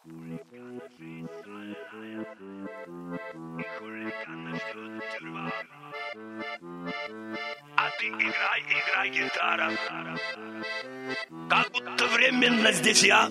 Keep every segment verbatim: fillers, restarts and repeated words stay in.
А ты играй, играй, гитара, как будто временно здесь я.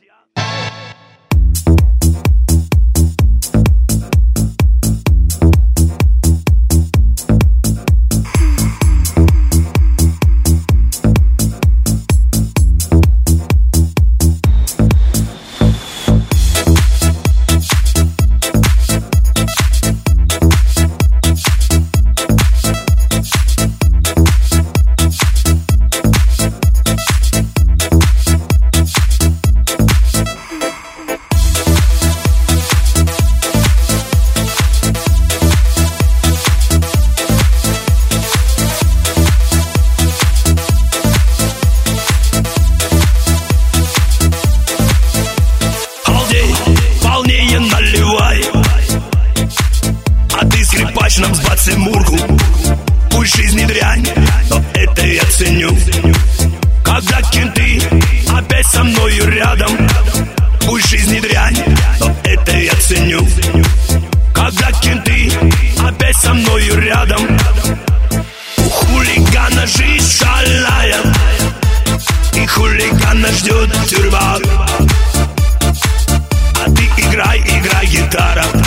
Наливай, а ты скрипач нам сбацай мурку. Пусть жизнь не дрянь, но это я ценю. Когда кенты опять со мною рядом, пусть жизнь не дрянь, но это я ценю. Когда кенты опять со мною рядом, у хулигана жизнь шальная, и хулигана ждет тюрьма. А ты играй, играй, гитара.